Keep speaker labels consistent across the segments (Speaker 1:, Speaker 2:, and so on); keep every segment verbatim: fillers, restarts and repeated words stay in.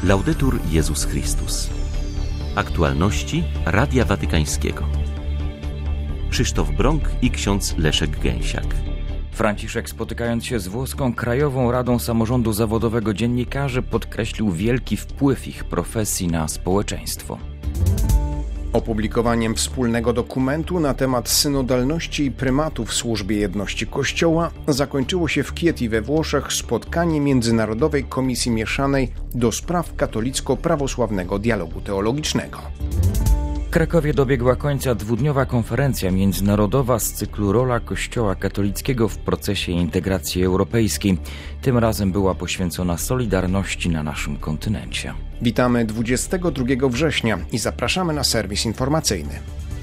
Speaker 1: Laudetur Jezus Chrystus. Aktualności Radia Watykańskiego. Krzysztof Brąk i ksiądz Leszek Gęsiak.
Speaker 2: Franciszek, spotykając się z włoską Krajową Radą Samorządu Zawodowego Dziennikarzy, podkreślił wielki wpływ ich profesji na społeczeństwo.
Speaker 3: Opublikowaniem wspólnego dokumentu na temat synodalności i prymatu w służbie jedności Kościoła zakończyło się w Chieti we Włoszech spotkanie Międzynarodowej Komisji Mieszanej do spraw katolicko-prawosławnego dialogu teologicznego.
Speaker 2: W Krakowie dobiegła końca dwudniowa konferencja międzynarodowa z cyklu Rola Kościoła katolickiego w procesie integracji europejskiej. Tym razem była poświęcona solidarności na naszym kontynencie.
Speaker 3: Witamy dwudziestego drugiego września i zapraszamy na serwis informacyjny.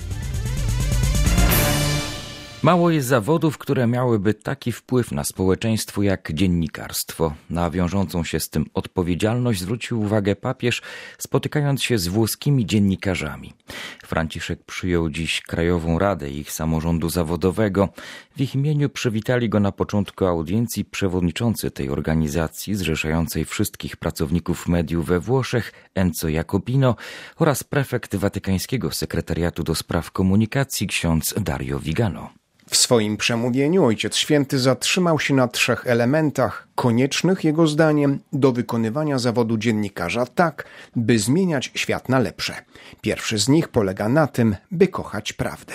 Speaker 2: Mało jest zawodów, które miałyby taki wpływ na społeczeństwo jak dziennikarstwo. Na wiążącą się z tym odpowiedzialność zwrócił uwagę papież, spotykając się z włoskimi dziennikarzami. Franciszek przyjął dziś Krajową Radę ich samorządu zawodowego. W ich imieniu przywitali go na początku audiencji przewodniczący tej organizacji zrzeszającej wszystkich pracowników mediów we Włoszech, Enzo Jacopino, oraz prefekt Watykańskiego Sekretariatu do Spraw Komunikacji, ksiądz Dario Vigano.
Speaker 3: W swoim przemówieniu Ojciec Święty zatrzymał się na trzech elementach koniecznych, jego zdaniem, do wykonywania zawodu dziennikarza tak, by zmieniać świat na lepsze. Pierwszy z nich polega na tym, by kochać prawdę.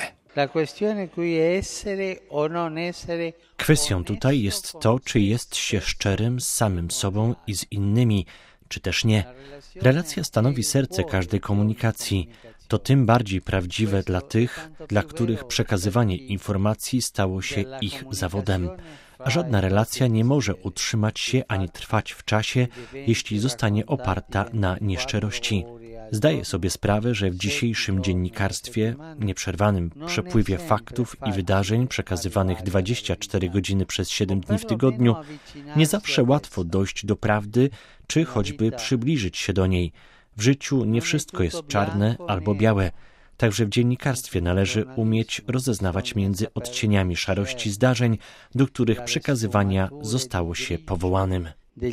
Speaker 4: Kwestią tutaj jest to, czy jest się szczerym z samym sobą i z innymi, czy też nie. Relacja stanowi serce każdej komunikacji. To tym bardziej prawdziwe dla tych, dla których przekazywanie informacji stało się ich zawodem. A żadna relacja nie może utrzymać się ani trwać w czasie, jeśli zostanie oparta na nieszczerości. Zdaję sobie sprawę, że w dzisiejszym dziennikarstwie, nieprzerwanym przepływie faktów i wydarzeń przekazywanych dwadzieścia cztery godziny przez siedem dni w tygodniu, nie zawsze łatwo dojść do prawdy, czy choćby przybliżyć się do niej. W życiu nie wszystko jest czarne albo białe. Także w dziennikarstwie należy umieć rozeznawać między odcieniami szarości zdarzeń, do których przekazywania zostało się powołanym.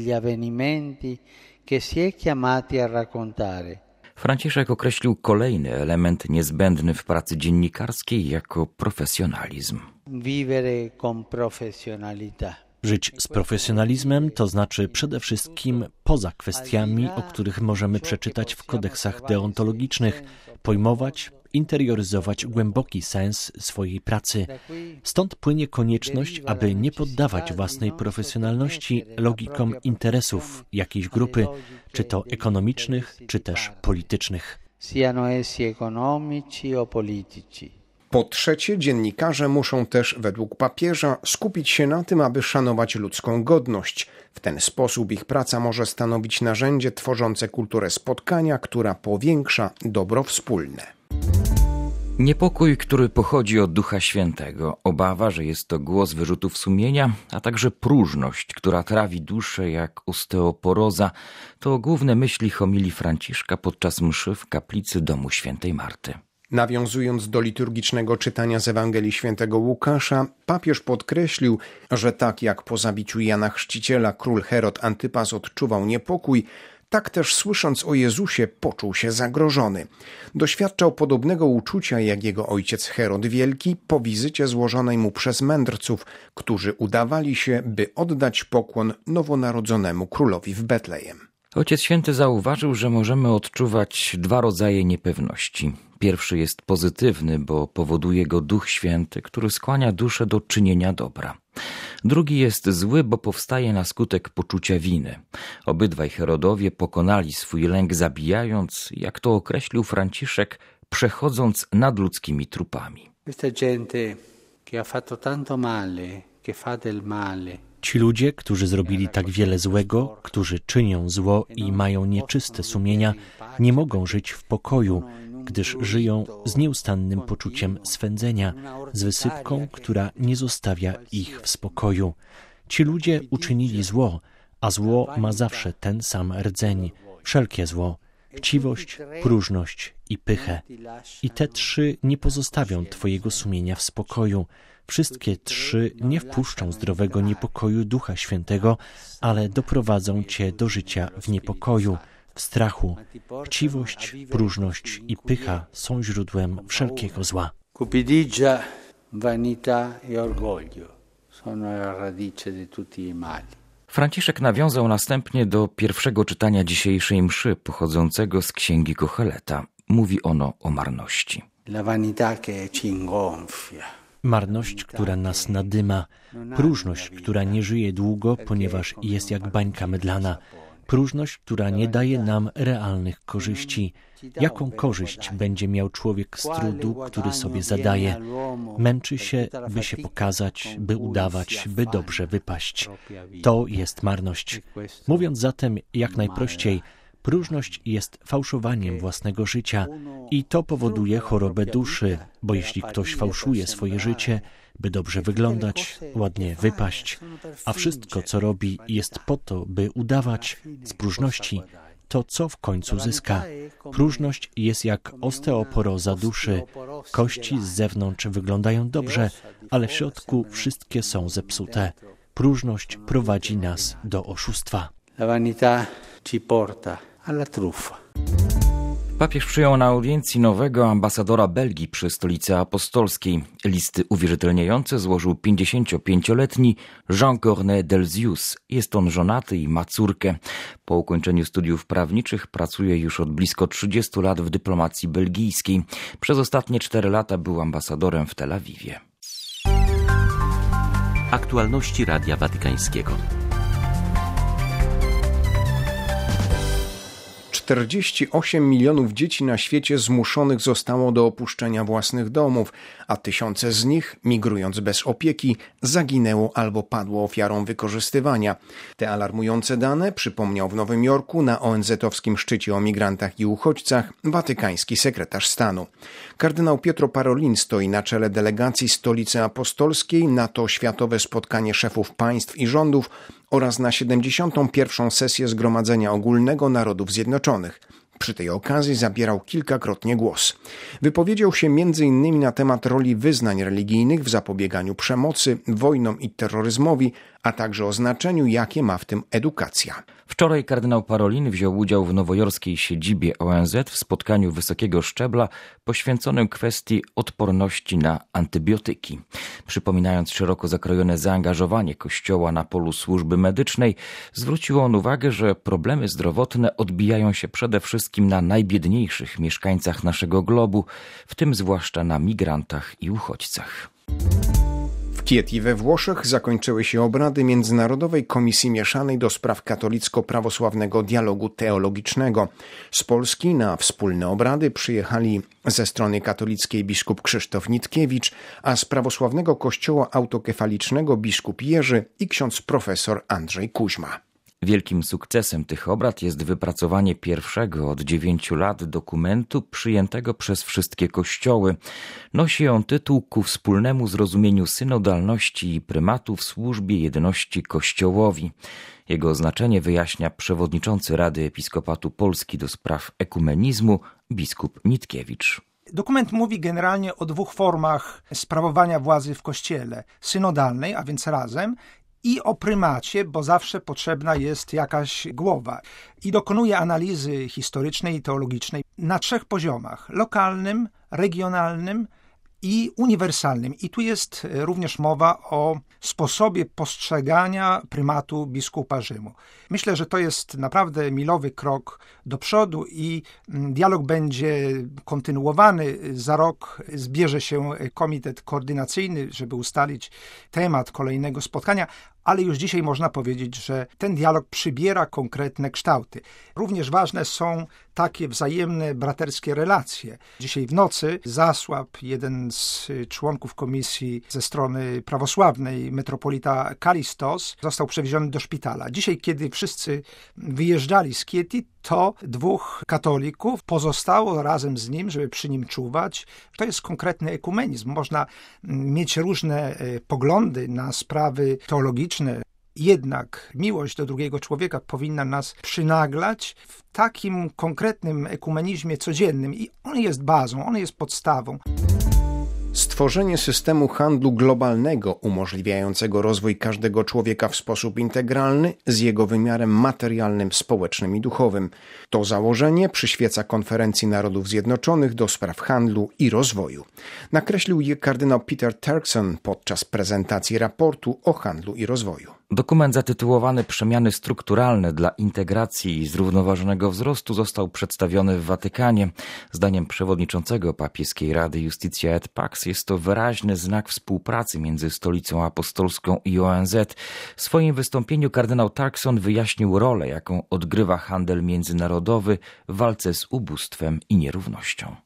Speaker 2: Franciszek określił kolejny element niezbędny w pracy dziennikarskiej jako profesjonalizm.
Speaker 4: Żyć z profesjonalizmem to znaczy przede wszystkim poza kwestiami, o których możemy przeczytać w kodeksach deontologicznych, pojmować, interioryzować głęboki sens swojej pracy. Stąd płynie konieczność, aby nie poddawać własnej profesjonalności logikom interesów jakiejś grupy, czy to ekonomicznych, czy też politycznych.
Speaker 3: Po trzecie, dziennikarze muszą też, według papieża, skupić się na tym, aby szanować ludzką godność. W ten sposób ich praca może stanowić narzędzie tworzące kulturę spotkania, która powiększa dobro wspólne.
Speaker 2: Niepokój, który pochodzi od Ducha Świętego, obawa, że jest to głos wyrzutów sumienia, a także próżność, która trawi duszę jak osteoporoza, to główne myśli homilii Franciszka podczas mszy w kaplicy domu świętej Marty.
Speaker 3: Nawiązując do liturgicznego czytania z Ewangelii Świętego Łukasza, papież podkreślił, że tak jak po zabiciu Jana Chrzciciela król Herod Antypas odczuwał niepokój, tak też słysząc o Jezusie poczuł się zagrożony. Doświadczał podobnego uczucia jak jego ojciec Herod Wielki po wizycie złożonej mu przez mędrców, którzy udawali się, by oddać pokłon nowonarodzonemu królowi w Betlejem.
Speaker 2: Ojciec Święty zauważył, że możemy odczuwać dwa rodzaje niepewności. Pierwszy jest pozytywny, bo powoduje go Duch Święty, który skłania duszę do czynienia dobra. Drugi jest zły, bo powstaje na skutek poczucia winy. Obydwaj Herodowie pokonali swój lęk zabijając, jak to określił Franciszek, przechodząc nad ludzkimi trupami.
Speaker 4: Ci ludzie, którzy zrobili tak wiele złego, którzy czynią zło i mają nieczyste sumienia, nie mogą żyć w pokoju, gdyż żyją z nieustannym poczuciem swędzenia, z wysypką, która nie zostawia ich w spokoju. Ci ludzie uczynili zło, a zło ma zawsze ten sam rdzeń, wszelkie zło, chciwość, próżność i pychę. I te trzy nie pozostawią twojego sumienia w spokoju. Wszystkie trzy nie wpuszczą zdrowego niepokoju Ducha Świętego, ale doprowadzą cię do życia w niepokoju, w strachu. Chciwość, próżność i pycha są źródłem wszelkiego zła.
Speaker 5: Cupidigia, vanità e orgoglio sono la radice di tutti i mali.
Speaker 2: Franciszek nawiązał następnie do pierwszego czytania dzisiejszej mszy pochodzącego z księgi Kocheleta. Mówi ono o marności.
Speaker 5: La vanità che ci ingonfia.
Speaker 4: Marność, która nas nadyma, próżność, która nie żyje długo, ponieważ jest jak bańka mydlana, próżność, która nie daje nam realnych korzyści. Jaką korzyść będzie miał człowiek z trudu, który sobie zadaje? Męczy się, by się pokazać, by udawać, by dobrze wypaść. To jest marność. Mówiąc zatem jak najprościej, próżność jest fałszowaniem własnego życia i to powoduje chorobę duszy, bo jeśli ktoś fałszuje swoje życie, by dobrze wyglądać, ładnie wypaść, a wszystko, co robi, jest po to, by udawać z próżności, to co w końcu zyska? Próżność jest jak osteoporoza duszy. Kości z zewnątrz wyglądają dobrze, ale w środku wszystkie są zepsute. Próżność prowadzi nas do oszustwa.
Speaker 5: La vanità ci porta alla truffa.
Speaker 2: Papież przyjął na audiencji nowego ambasadora Belgii przy Stolicy Apostolskiej. Listy uwierzytelniające złożył pięćdziesięciopięcioletni Jean Cornet Delzius. Jest on żonaty i ma córkę. Po ukończeniu studiów prawniczych pracuje już od blisko trzydziestu lat w dyplomacji belgijskiej. Przez ostatnie cztery lata był ambasadorem w Tel Awiwie.
Speaker 1: Aktualności Radia Watykańskiego.
Speaker 3: czterdzieści osiem milionów dzieci na świecie zmuszonych zostało do opuszczenia własnych domów, a tysiące z nich, migrując bez opieki, zaginęło albo padło ofiarą wykorzystywania. Te alarmujące dane przypomniał w Nowym Jorku na O N Z-owskim szczycie o migrantach i uchodźcach watykański sekretarz stanu. Kardynał Pietro Parolin stoi na czele delegacji Stolicy Apostolskiej na to światowe spotkanie szefów państw i rządów oraz na siedemdziesiątą pierwszą sesję Zgromadzenia Ogólnego Narodów Zjednoczonych. Przy tej okazji zabierał kilkakrotnie głos. Wypowiedział się między innymi na temat roli wyznań religijnych w zapobieganiu przemocy, wojnom i terroryzmowi, a także o znaczeniu, jakie ma w tym edukacja.
Speaker 2: Wczoraj kardynał Parolin wziął udział w nowojorskiej siedzibie O N Z w spotkaniu wysokiego szczebla poświęconym kwestii odporności na antybiotyki. Przypominając szeroko zakrojone zaangażowanie Kościoła na polu służby medycznej, zwrócił on uwagę, że problemy zdrowotne odbijają się przede wszystkim na najbiedniejszych mieszkańcach naszego globu, w tym zwłaszcza na migrantach i uchodźcach.
Speaker 3: W Chieti we Włoszech zakończyły się obrady Międzynarodowej Komisji Mieszanej do spraw katolicko-prawosławnego dialogu teologicznego. Z Polski na wspólne obrady przyjechali ze strony katolickiej biskup Krzysztof Nitkiewicz, a z prawosławnego kościoła autokefalicznego biskup Jerzy i ksiądz profesor Andrzej Kuźma.
Speaker 2: Wielkim sukcesem tych obrad jest wypracowanie pierwszego od dziewięciu lat dokumentu przyjętego przez wszystkie kościoły. Nosi on tytuł Ku wspólnemu zrozumieniu synodalności i prymatu w służbie jedności Kościołowi. Jego znaczenie wyjaśnia przewodniczący Rady Episkopatu Polski do spraw ekumenizmu biskup Nitkiewicz.
Speaker 6: Dokument mówi generalnie o dwóch formach sprawowania władzy w Kościele. Synodalnej, a więc razem, i o prymacie, bo zawsze potrzebna jest jakaś głowa. I dokonuje analizy historycznej i teologicznej na trzech poziomach: lokalnym, regionalnym i uniwersalnym. I tu jest również mowa o sposobie postrzegania prymatu biskupa Rzymu. Myślę, że to jest naprawdę milowy krok do przodu i dialog będzie kontynuowany. Za rok zbierze się komitet koordynacyjny, żeby ustalić temat kolejnego spotkania, ale już dzisiaj można powiedzieć, że ten dialog przybiera konkretne kształty. Również ważne są takie wzajemne braterskie relacje. Dzisiaj w nocy zasłab jeden z członków komisji ze strony prawosławnej, metropolita Kalistos, został przewieziony do szpitala. Dzisiaj, kiedy wszyscy wyjeżdżali z Chieti, to dwóch katolików pozostało razem z nim, żeby przy nim czuwać. To jest konkretny ekumenizm. Można mieć różne poglądy na sprawy teologiczne, jednak miłość do drugiego człowieka powinna nas przynaglać w takim konkretnym ekumenizmie codziennym i on jest bazą, on jest podstawą.
Speaker 3: Stworzenie systemu handlu globalnego umożliwiającego rozwój każdego człowieka w sposób integralny z jego wymiarem materialnym, społecznym i duchowym. To założenie przyświeca Konferencji Narodów Zjednoczonych do spraw handlu i rozwoju. Nakreślił je kardynał Peter Turkson podczas prezentacji raportu o handlu i rozwoju.
Speaker 2: Dokument zatytułowany Przemiany strukturalne dla integracji i zrównoważonego wzrostu został przedstawiony w Watykanie. Zdaniem przewodniczącego papieskiej Rady Justitia et Pax jest to wyraźny znak współpracy między Stolicą Apostolską i O N Z. W swoim wystąpieniu kardynał Turkson wyjaśnił rolę, jaką odgrywa handel międzynarodowy w walce z ubóstwem i nierównością.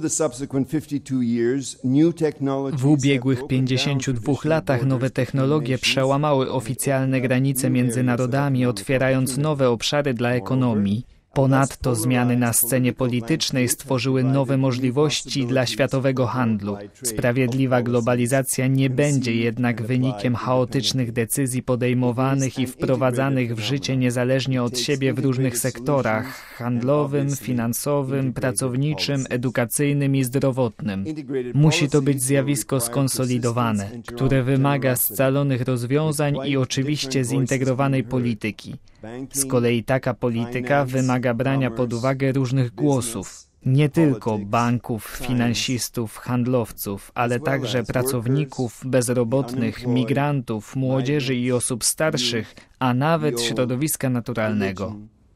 Speaker 7: W ubiegłych pięćdziesięciu dwóch latach nowe technologie przełamały oficjalne granice między narodami, otwierając nowe obszary dla ekonomii. Ponadto zmiany na scenie politycznej stworzyły nowe możliwości dla światowego handlu. Sprawiedliwa globalizacja nie będzie jednak wynikiem chaotycznych decyzji podejmowanych i wprowadzanych w życie niezależnie od siebie w różnych sektorach handlowym, finansowym, pracowniczym, edukacyjnym i zdrowotnym. Musi to być zjawisko skonsolidowane, które wymaga scalonych rozwiązań i oczywiście zintegrowanej polityki. Z kolei taka polityka wymaga brania pod uwagę różnych głosów, nie tylko banków, finansistów, handlowców, ale także pracowników, bezrobotnych, migrantów, młodzieży i osób starszych, a nawet środowiska naturalnego.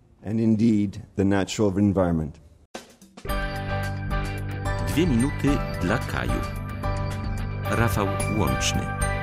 Speaker 1: Dwie minuty dla Kaju. Rafał Łączny.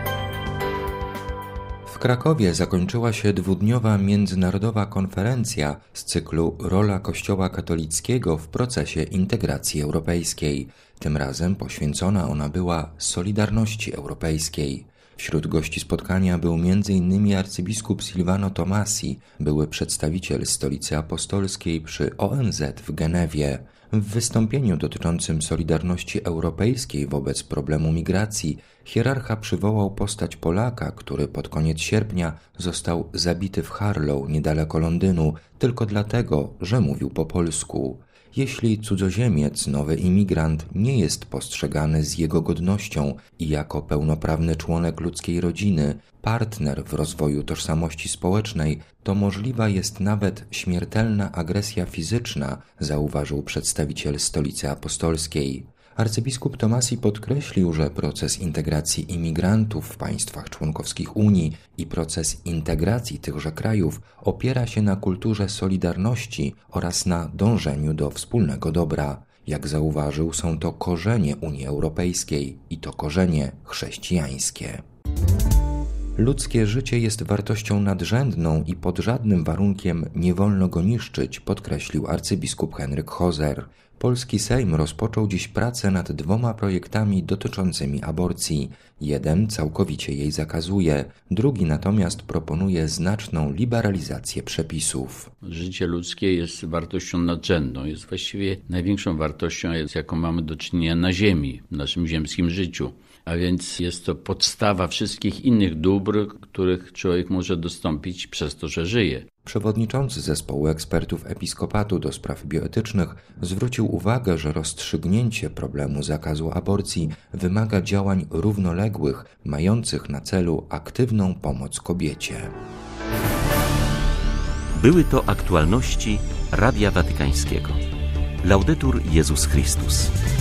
Speaker 8: W Krakowie zakończyła się dwudniowa międzynarodowa konferencja z cyklu Rola Kościoła katolickiego w procesie integracji europejskiej. Tym razem poświęcona ona była Solidarności Europejskiej. Wśród gości spotkania był między innymi arcybiskup Silvano Tomasi, były przedstawiciel Stolicy Apostolskiej przy O N Z w Genewie. W wystąpieniu dotyczącym Solidarności Europejskiej wobec problemu migracji hierarcha przywołał postać Polaka, który pod koniec sierpnia został zabity w Harlow niedaleko Londynu tylko dlatego, że mówił po polsku. Jeśli cudzoziemiec, nowy imigrant nie jest postrzegany z jego godnością i jako pełnoprawny członek ludzkiej rodziny, partner w rozwoju tożsamości społecznej, to możliwa jest nawet śmiertelna agresja fizyczna, zauważył przedstawiciel Stolicy Apostolskiej. Arcybiskup Tomasi podkreślił, że proces integracji imigrantów w państwach członkowskich Unii i proces integracji tychże krajów opiera się na kulturze solidarności oraz na dążeniu do wspólnego dobra. Jak zauważył, są to korzenie Unii Europejskiej i to korzenie chrześcijańskie. Ludzkie życie jest wartością nadrzędną i pod żadnym warunkiem nie wolno go niszczyć, podkreślił arcybiskup Henryk Hozer. Polski Sejm rozpoczął dziś pracę nad dwoma projektami dotyczącymi aborcji. Jeden całkowicie jej zakazuje, drugi natomiast proponuje znaczną liberalizację przepisów.
Speaker 9: Życie ludzkie jest wartością nadrzędną, jest właściwie największą wartością, z jaką mamy do czynienia na ziemi, w naszym ziemskim życiu. A więc jest to podstawa wszystkich innych dóbr, których człowiek może dostąpić przez to, że żyje.
Speaker 8: Przewodniczący zespołu ekspertów Episkopatu do spraw bioetycznych zwrócił uwagę, że rozstrzygnięcie problemu zakazu aborcji wymaga działań równoległych, mających na celu aktywną pomoc kobiecie.
Speaker 1: Były to aktualności Radia Watykańskiego. Laudetur Jezus Chrystus.